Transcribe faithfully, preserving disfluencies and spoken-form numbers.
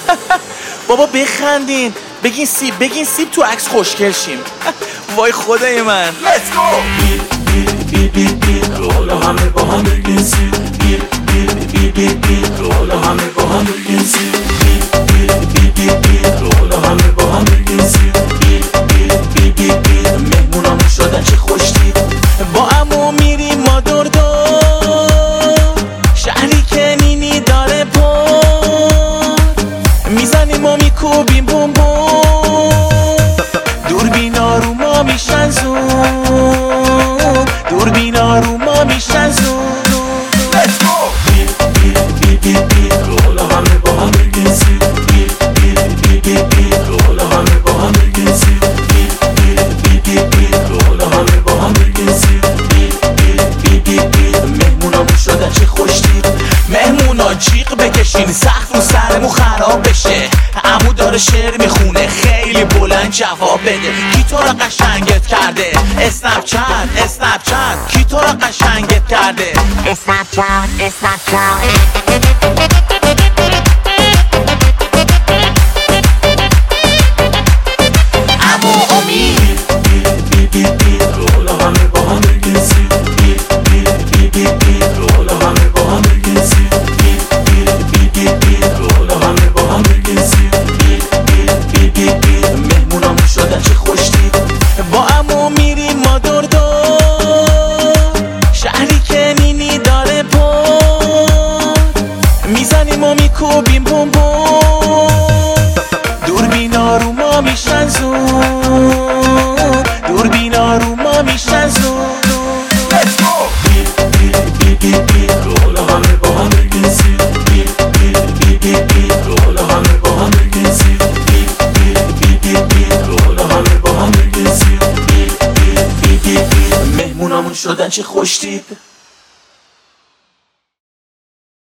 بابا بخندین، بگین سیب، بگین سیب تو عکس خوشگل شیم. وای خدای من. Let's go. بیر بیر بیر بیر بیر حالا همه با هم بگین سیب. بیر بیر بیر بیر بیر حالا همه با هم بگین سیب. بیر بیر بیر بیر بیر حالا همه با هم بگین سیب. بیر بیر بیر بیر بیر مهمونامون شدن چه خوشتیپ. با عمو میریم ما دور دور، شهری که نینی داره پر، میزنیم و میکوبیم بوم بوم، دوربینا رو ما میشن زوم، دوربینا رو ما میشن زوم. Let's go. بیر بیر بیر بیر بیر حالا همه با هم بگین سیب. بیر بیر بیر بیر بیر حالا همه با هم بگین سیب. بیر بیر بیر بیر بیر حالا همه با هم بگین سیب. بیر بیر بیر بیر بیر مهمونامون شدن چه خوشتیپ. مهمونا جیغ بکشین سقف رو سرمون خراب بشه، عمو داره شعر میخونه خیلی بلند جواب بده. کی تو رو قشنگت کرده؟ اسنپ چت اسنپ چت کی تو رو قشنگت کرده؟ اسنپ چت اسنپ چت عمو امید. بیر بیر بیر بیر حالا همه با هم بگین سیب. بیر بیر بیر بیر بیر حالا همه با هم بگین سیب. بیر بیر بیر بیر بیر حالا همه با هم بگین سیب. بیر بیر بیر بیر بیر مهمونامون شدن چه خوشتیپ. با عمو میریم ما دور دور، شهری که نینی داره پر، میزنیم و میکوبیم بوم بوم، دوربینا رو ما میشن زوم، دوربینا رو ما میشن زوم. Let's go. بیر بیر بیر بیر بیر حالا همه با هم بگین سیب. بیر بیر بیر بیر بیر حالا همه با هم بگین سیب. بیر بیر بیر بیر بیر حالا همه با هم بگین سیب. بیر بیر بیر بیر بیر مهمونامون شدن چه خوشتیپ.